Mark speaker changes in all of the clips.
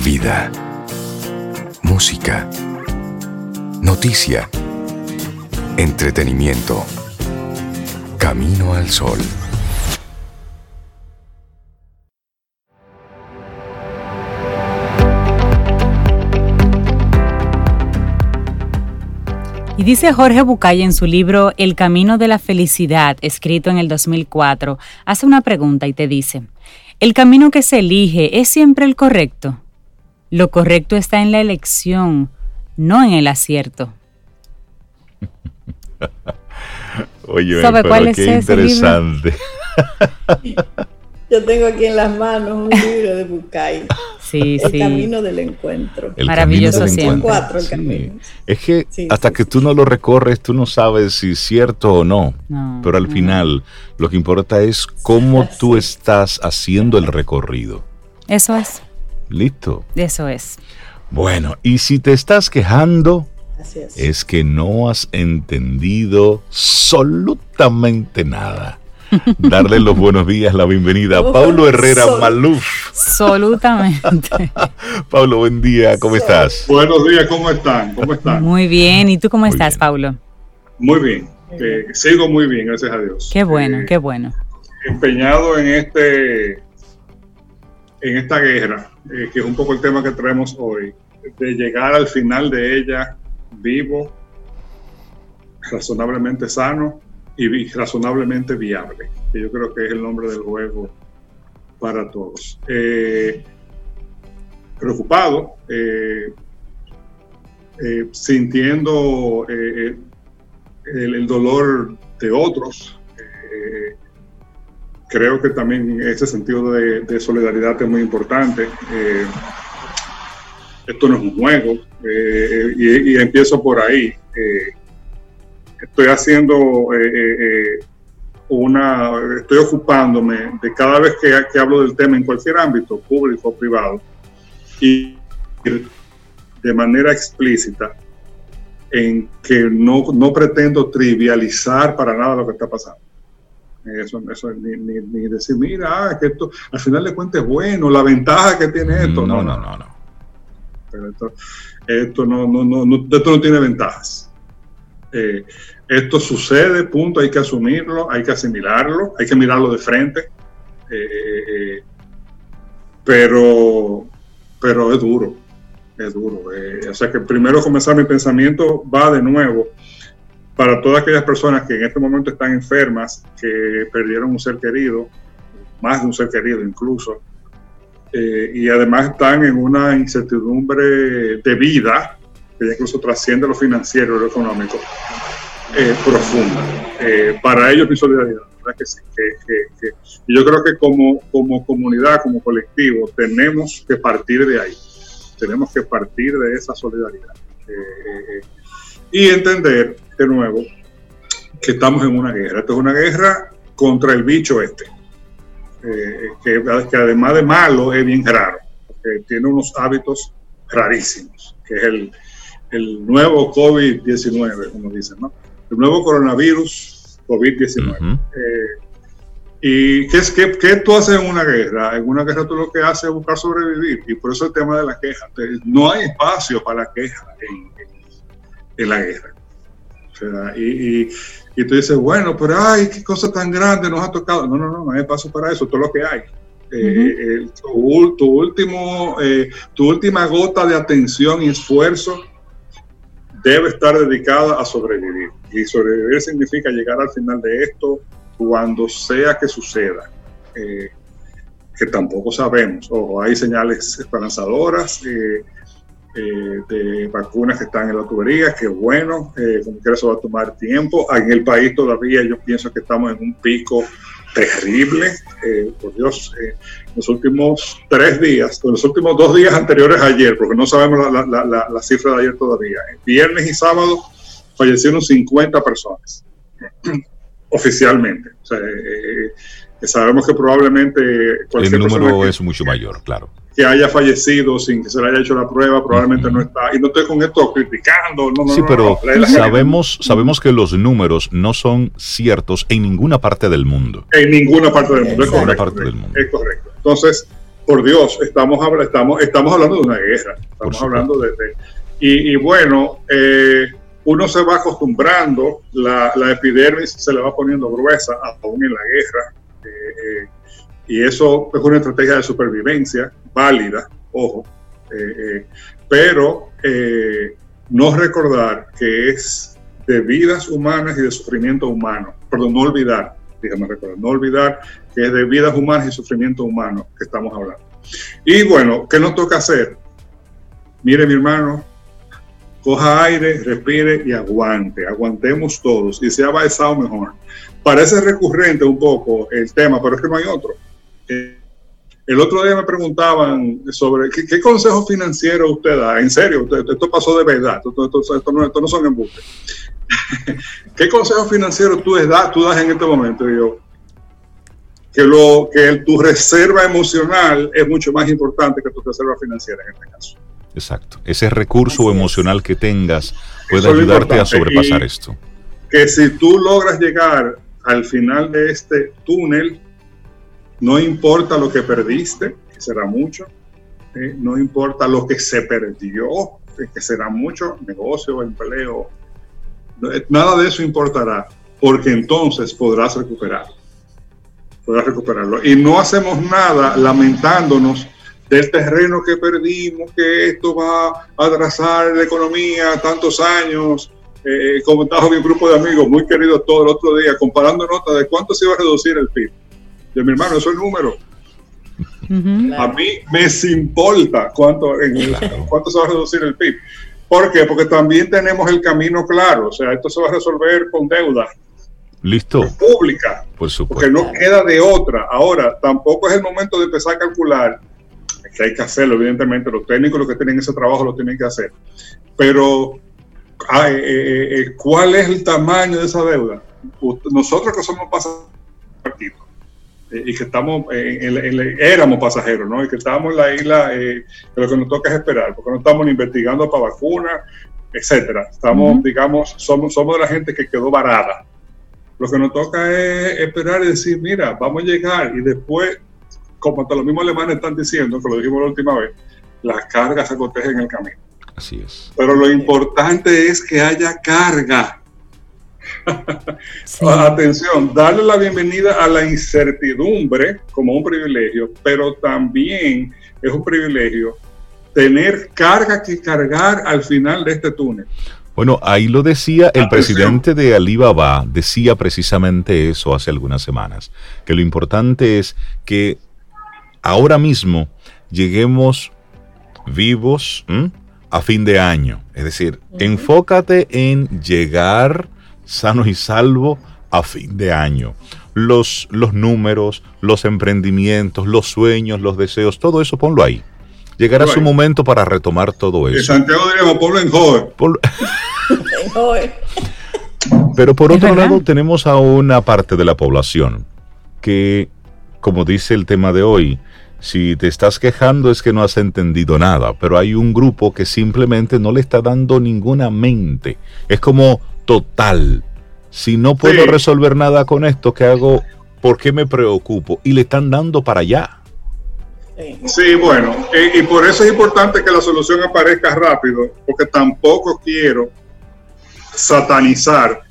Speaker 1: Vida, música, noticia, entretenimiento. Camino al Sol.
Speaker 2: Y dice Jorge Bucay en su libro El Camino de la Felicidad, escrito en el 2004, hace una pregunta y te dice: ¿el camino que se elige es siempre el correcto? Lo correcto está en la elección, no en el acierto.
Speaker 3: Oye,
Speaker 2: ¿Sabe
Speaker 3: pero
Speaker 2: cuál es
Speaker 3: qué
Speaker 2: ese
Speaker 3: interesante.
Speaker 4: Yo tengo aquí en las manos un libro de Bucay.
Speaker 2: Sí,
Speaker 4: El
Speaker 2: sí.
Speaker 4: camino del encuentro.
Speaker 3: El
Speaker 2: Maravilloso
Speaker 3: camino del
Speaker 2: siempre.
Speaker 3: encuentro.
Speaker 4: 4 el
Speaker 3: Sí.
Speaker 4: camino.
Speaker 3: Es que
Speaker 4: Sí,
Speaker 3: hasta
Speaker 4: sí,
Speaker 3: que
Speaker 4: sí.
Speaker 3: tú no lo recorres, tú no sabes si es cierto o no.
Speaker 2: No,
Speaker 3: Pero al
Speaker 2: no.
Speaker 3: final, lo que importa es cómo tú estás haciendo el recorrido.
Speaker 2: Eso es,
Speaker 3: ¿Listo?
Speaker 2: eso es.
Speaker 3: Bueno, y si te estás quejando,
Speaker 4: Así es.
Speaker 3: es que no has entendido absolutamente nada. Darle los buenos días, la bienvenida a Paulo Herrera Maluf.
Speaker 2: Absolutamente.
Speaker 3: Paulo, buen día, ¿cómo estás?
Speaker 5: Buenos días, ¿cómo están? ¿Cómo están?
Speaker 2: Muy bien. ¿Y tú cómo
Speaker 3: Muy
Speaker 2: estás,
Speaker 3: bien.
Speaker 2: Paulo?
Speaker 5: Muy bien. Sigo muy bien, gracias a Dios.
Speaker 2: Qué bueno, qué bueno.
Speaker 5: Empeñado en esta guerra, que es un poco el tema que traemos hoy, de llegar al final de ella vivo, razonablemente sano y razonablemente viable, que yo creo que es el nombre del juego para todos. Preocupado, sintiendo el dolor de otros. Creo que también ese sentido de solidaridad es muy importante. Esto no es un juego, y empiezo por ahí. Estoy haciendo estoy ocupándome de cada vez que hablo del tema en cualquier ámbito, público o privado, y de manera explícita en que no pretendo trivializar para nada lo que está pasando. Eso ni decir, mira, que esto al final de cuentas es bueno, la ventaja que tiene esto.
Speaker 3: No.
Speaker 5: Pero esto no tiene ventajas. Esto sucede, punto, hay que asumirlo, hay que asimilarlo, hay que mirarlo de frente. Pero es duro. O sea que primero comenzar mi pensamiento va de nuevo para todas aquellas personas que en este momento están enfermas, que perdieron un ser querido, más de un ser querido incluso, y además están en una incertidumbre de vida, que incluso trasciende lo financiero y lo económico, profunda. Para ellos mi solidaridad, ¿verdad? Que sí, y yo creo que como comunidad, como colectivo, tenemos que partir de ahí, tenemos que partir de esa solidaridad. Y entender de nuevo que estamos en una guerra. Esto es una guerra contra el bicho que además de malo es bien raro, porque tiene unos hábitos rarísimos, que es el nuevo COVID-19, como dicen, ¿no? El nuevo coronavirus COVID-19.
Speaker 3: Uh-huh.
Speaker 5: ¿Y qué tú haces en una guerra? En una guerra tú lo que haces es buscar sobrevivir, y por eso el tema de la queja. No hay espacio para la queja en la guerra. O sea, y tú dices, bueno, pero ay, qué cosa tan grande nos ha tocado. No hay espacio para eso, todo lo que hay. Tu última gota de atención y esfuerzo debe estar dedicada a sobrevivir. Y sobrevivir significa llegar al final de esto cuando sea que suceda. Que tampoco sabemos. Ojo, hay señales esperanzadoras de vacunas que están en la tubería, que bueno, como quiera eso va a tomar tiempo. En el país todavía yo pienso que estamos en un pico terrible, por Dios, los últimos 3 días, o los últimos 2 días anteriores a ayer, porque no sabemos la cifra de ayer todavía. Viernes y sábado fallecieron 50 personas, oficialmente. O sea, sabemos que probablemente
Speaker 3: el número es mucho mayor, claro.
Speaker 5: Que haya fallecido sin que se le haya hecho la prueba, probablemente no está. Y no estoy con esto criticando.
Speaker 3: Pero sabemos que los números no son ciertos en ninguna parte del mundo.
Speaker 5: En ninguna parte del mundo,
Speaker 3: es correcto.
Speaker 5: Es correcto. Entonces, por Dios, estamos hablando de una guerra, estamos hablando y bueno, uno se va acostumbrando, la epidermis se le va poniendo gruesa aún en la guerra, y eso es una estrategia de supervivencia válida, ojo, pero no recordar que es de vidas humanas y de sufrimiento humano, perdón, no olvidar que es de vidas humanas y sufrimiento humano que estamos hablando. Y bueno, ¿qué nos toca hacer? Mire, mi hermano, coja aire, respire y aguantemos todos, y si ha avanzado mejor. Parece recurrente un poco el tema, pero es que no hay otro. El otro día me preguntaban sobre qué consejo financiero usted da. En serio, esto pasó de verdad, esto no son embustes. ¿Qué consejo financiero tú das en este momento? Y yo, que tu reserva emocional es mucho más importante que tu reserva financiera en este caso.
Speaker 3: Exacto. Ese recurso emocional que tengas puede ayudarte a sobrepasar esto.
Speaker 5: Que si tú logras llegar al final de este túnel, no importa lo que perdiste, que será mucho, no importa lo que se perdió, que será mucho, negocio, empleo, nada de eso importará, porque entonces podrás recuperarlo. Y no hacemos nada lamentándonos del terreno que perdimos, que esto va a atrasar la economía tantos años. Comentaba mi grupo de amigos, muy queridos todos, el otro día, comparando notas de cuánto se iba a reducir el PIB. De mi hermano, eso es el número. Uh-huh. A mí me importa cuánto se va a reducir el PIB. ¿Por qué? Porque también tenemos el camino claro. O sea, esto se va a resolver con deuda.
Speaker 3: Listo.
Speaker 5: Pública.
Speaker 3: Por supuesto.
Speaker 5: Porque no queda de otra. Ahora, tampoco es el momento de empezar a calcular, que hay que hacerlo, evidentemente. Los técnicos, los que tienen ese trabajo, lo tienen que hacer. Pero, ¿cuál es el tamaño de esa deuda? Nosotros que somos pasajeros y que estamos éramos pasajeros, ¿no? Y que estamos en la isla, lo que nos toca es esperar, porque no estamos investigando para vacunas, etcétera. Estamos, digamos, somos de la gente que quedó varada. Lo que nos toca es esperar y decir, mira, vamos a llegar, y después, como hasta los mismos alemanes están diciendo, que lo dijimos la última vez, las cargas se protegen en el camino.
Speaker 3: Así es.
Speaker 5: Pero lo importante es que haya carga. Sí. Atención, darle la bienvenida a la incertidumbre como un privilegio, pero también es un privilegio tener carga que cargar al final de este túnel.
Speaker 3: Bueno, ahí lo decía el presidente de Alibaba, decía precisamente eso hace algunas semanas, que lo importante es que ahora mismo lleguemos vivos a fin de año, es decir, enfócate en llegar sano y salvo a fin de año. Los números, los emprendimientos, los sueños, los deseos, todo eso ponlo ahí. Llegará su momento para retomar todo eso.
Speaker 5: En Santiago diríamos, ponlo en joven.
Speaker 3: Pero por otro lado tenemos a una parte de la población que, como dice el tema de hoy, si te estás quejando es que no has entendido nada, pero hay un grupo que simplemente no le está dando ninguna mente. Es como total. Si no puedo resolver nada con esto, ¿qué hago? ¿Por qué me preocupo? Y le están dando para allá.
Speaker 5: Sí, bueno, y por eso es importante que la solución aparezca rápido, porque tampoco quiero satanizar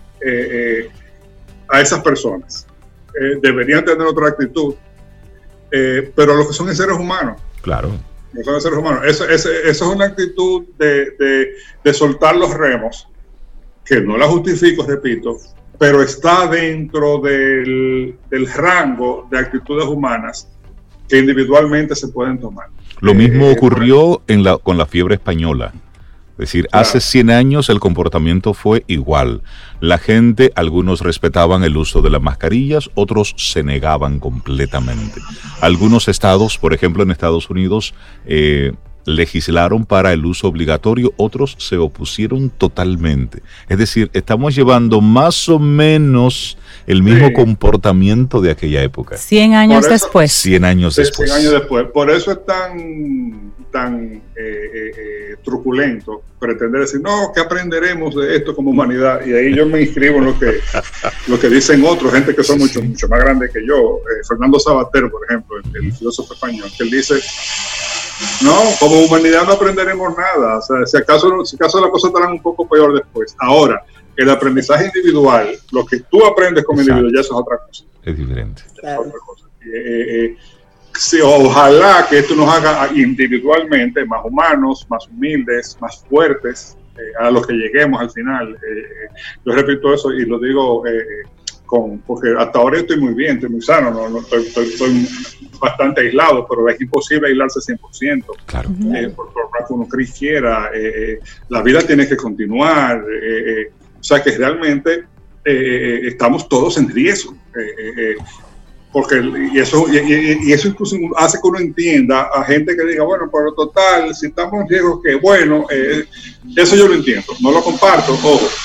Speaker 5: a esas personas. Deberían tener otra actitud, pero los que son seres humanos.
Speaker 3: Claro.
Speaker 5: Los que son seres humanos. Eso es una actitud de soltar los remos, que no la justifico, repito, pero está dentro del rango de actitudes humanas que individualmente se pueden tomar.
Speaker 3: Lo mismo ocurrió con la fiebre española. Es decir, hace 100 años el comportamiento fue igual. La gente, algunos respetaban el uso de las mascarillas, otros se negaban completamente. Algunos estados, por ejemplo en Estados Unidos, legislaron para el uso obligatorio, otros se opusieron totalmente. Es decir, estamos llevando más o menos el mismo comportamiento de aquella época.
Speaker 2: 100 años después.
Speaker 3: 100 años después.
Speaker 5: 100 años después. Por eso es truculento pretender decir, no, ¿qué aprenderemos de esto como humanidad? Y ahí yo me inscribo en lo que dicen otros, gente que son mucho más grandes que yo. Fernando Sabater, por ejemplo, el filósofo español, que él dice, no, como humanidad no aprenderemos nada. O sea, si acaso las cosas estarán un poco peor después. Ahora, el aprendizaje individual, lo que tú aprendes como individuo, ya eso es otra cosa.
Speaker 3: Es diferente.
Speaker 5: Claro. Es otra cosa. Sí, ojalá que esto nos haga individualmente más humanos, más humildes, más fuertes, a los que lleguemos al final. Yo repito eso y lo digo porque hasta ahora estoy muy bien, estoy muy sano, no estoy bastante aislado, pero es imposible aislarse 100%.
Speaker 3: Claro.
Speaker 5: Por más que uno quiera, la vida tiene que continuar, o sea que realmente estamos todos en riesgo. Porque y eso incluso hace que uno entienda a gente que diga, bueno, pero total, si estamos en riesgo, que bueno, eso yo lo entiendo, no lo comparto,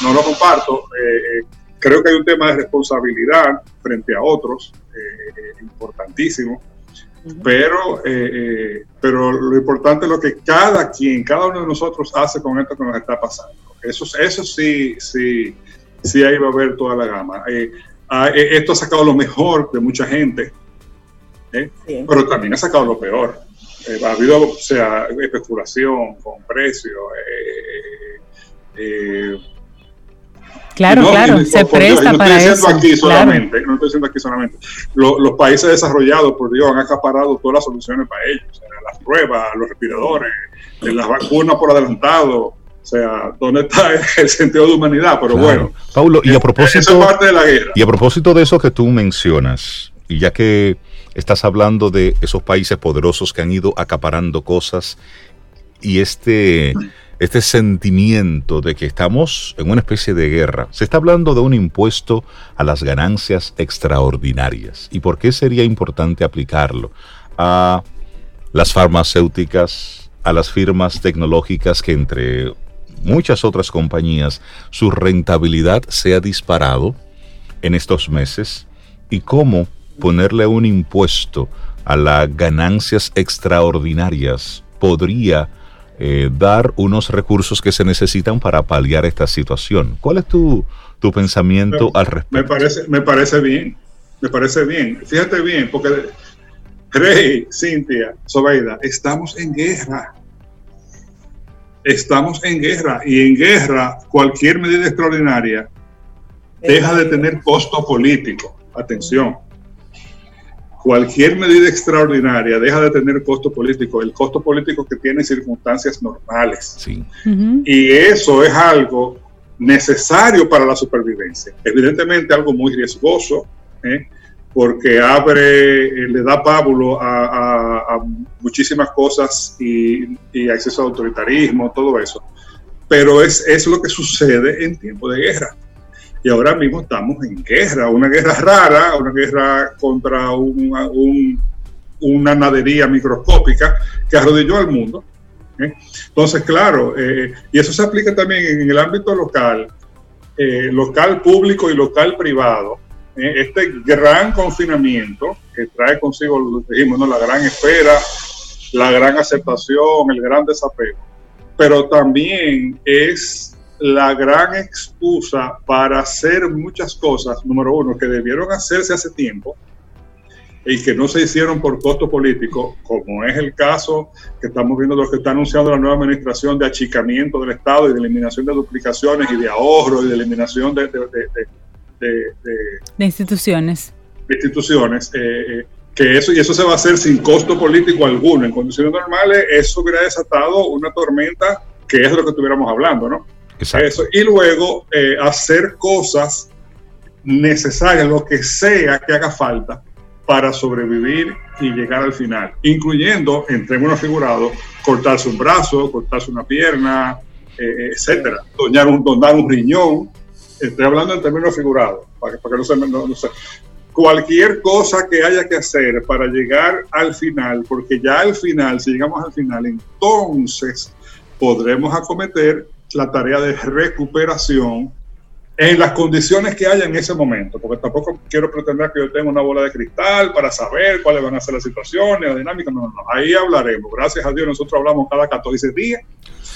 Speaker 5: creo que hay un tema de responsabilidad frente a otros, importantísimo, pero lo importante es lo que cada uno de nosotros hace con esto que nos está pasando. Eso sí, ahí va a haber toda la gama. Esto ha sacado lo mejor de mucha gente, sí, pero también ha sacado lo peor. Ha habido, especulación con precios.
Speaker 2: Claro, se presta para eso.
Speaker 5: No estoy diciendo aquí solamente. Los países desarrollados, por Dios, han acaparado todas las soluciones para ellos. O sea, las pruebas, los respiradores, las vacunas por adelantado. O sea, ¿dónde está el sentido de humanidad? Pero claro. Bueno,
Speaker 3: Paulo, y a propósito,
Speaker 5: eso es parte de la guerra.
Speaker 3: Y a propósito de eso que tú mencionas, y ya que estás hablando de esos países poderosos que han ido acaparando cosas y este sentimiento de que estamos en una especie de guerra, se está hablando de un impuesto a las ganancias extraordinarias. ¿Y por qué sería importante aplicarlo a las farmacéuticas, a las firmas tecnológicas que entre muchas otras compañías, su rentabilidad se ha disparado en estos meses? ¿Y cómo ponerle un impuesto a las ganancias extraordinarias podría dar unos recursos que se necesitan para paliar esta situación? ¿Cuál es tu pensamiento al respecto?
Speaker 5: Me parece bien. Fíjate bien, porque Rey, Cintia, Sobeida, estamos en guerra. Y en guerra cualquier medida extraordinaria deja de tener costo político. Atención. Cualquier medida extraordinaria deja de tener costo político, el costo político que tiene circunstancias normales.
Speaker 3: Sí.
Speaker 5: Y eso es algo necesario para la supervivencia. Evidentemente algo muy riesgoso, porque le da pábulo a muchísimas cosas y acceso al autoritarismo, todo eso. Pero es lo que sucede en tiempo de guerra. Y ahora mismo estamos en guerra, una guerra rara, una guerra contra una nadería microscópica que arrodilló al mundo. Entonces, claro, y eso se aplica también en el ámbito local público y local privado. Este gran confinamiento que trae consigo, lo dijimos, ¿no?, la gran espera, la gran aceptación, el gran desapego, pero también es la gran excusa para hacer muchas cosas, número uno, que debieron hacerse hace tiempo y que no se hicieron por costo político, como es el caso que estamos viendo de lo que está anunciando la nueva administración de achicamiento del Estado y de eliminación de duplicaciones y de ahorro y de eliminación de
Speaker 2: instituciones.
Speaker 5: Que eso se va a hacer sin costo político alguno. En condiciones normales eso hubiera desatado una tormenta, que es de lo que estuviéramos hablando, ¿no? Eso. Y luego hacer cosas necesarias, lo que sea que haga falta para sobrevivir y llegar al final, incluyendo, en términos figurados, cortarse un brazo, cortarse una pierna, etcétera, donar un riñón. Estoy hablando en términos figurados, para que no se... Cualquier cosa que haya que hacer para llegar al final, porque ya al final, si llegamos al final, entonces podremos acometer la tarea de recuperación en las condiciones que haya en ese momento, porque tampoco quiero pretender que yo tenga una bola de cristal para saber cuáles van a ser las situaciones, la dinámica, no. Ahí hablaremos. Gracias a Dios nosotros hablamos cada 14 días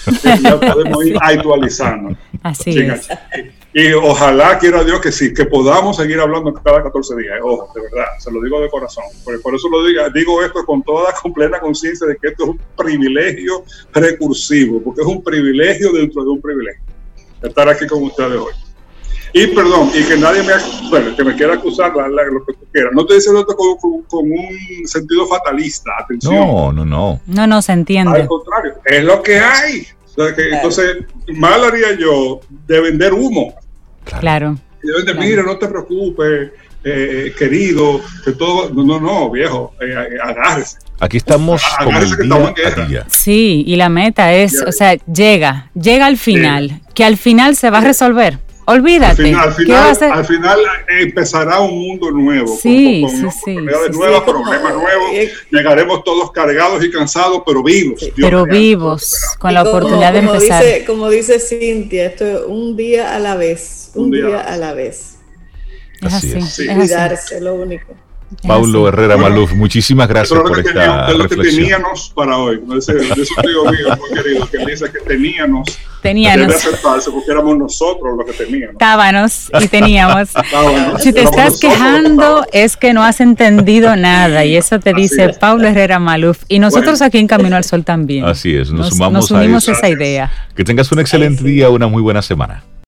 Speaker 5: Ya podemos ir actualizando.
Speaker 2: Así
Speaker 5: Chicas,
Speaker 2: es.
Speaker 5: y ojalá, quiera Dios que sí, que podamos seguir hablando cada 14 días. Ojo, de verdad, se lo digo de corazón. Por eso digo esto con toda la plena conciencia de que esto es un privilegio recursivo, porque es un privilegio dentro de un privilegio estar aquí con ustedes hoy. Y perdón, y que nadie que me quiera acusar, lo que tú quieras. No estoy diciendo esto con un sentido fatalista, atención.
Speaker 2: No, se entiende.
Speaker 5: Al contrario, es lo que hay. O sea, que, entonces, mal haría yo de vender humo.
Speaker 2: Claro.
Speaker 5: Mira, no te preocupes, querido, que todo. No, viejo, agárrese.
Speaker 3: Aquí estamos con el día a día.
Speaker 2: Sí, y la meta es, o sea, llega al final, que al final se va a resolver. Olvídate.
Speaker 5: Al final empezará un mundo nuevo.
Speaker 2: Sí,
Speaker 5: con oportunidades nuevas, problemas nuevos. Llegaremos todos cargados y cansados, pero vivos.
Speaker 2: Sí. Pero vivos, con la oportunidad de empezar.
Speaker 4: Como dice Cintia, esto es un día a la vez. Un día a la vez.
Speaker 2: Es así.
Speaker 5: Sí.
Speaker 4: Cuidarse, lo único.
Speaker 3: Paulo Herrera Maluf, muchísimas gracias por esta reflexión.
Speaker 5: Lo que teníamos para hoy. De eso digo mío, muy querido, que dice que teníamos.
Speaker 2: Teníamos.
Speaker 5: Debe aceptarse porque éramos nosotros los que teníamos.
Speaker 2: Estábamos y teníamos. Si te estás quejando es que no has entendido nada y eso te dice Paulo Herrera Maluf. Y nosotros aquí en Camino al Sol también.
Speaker 3: Así es, nos
Speaker 2: unimos a esa idea.
Speaker 3: Que tengas un excelente día, una muy buena semana.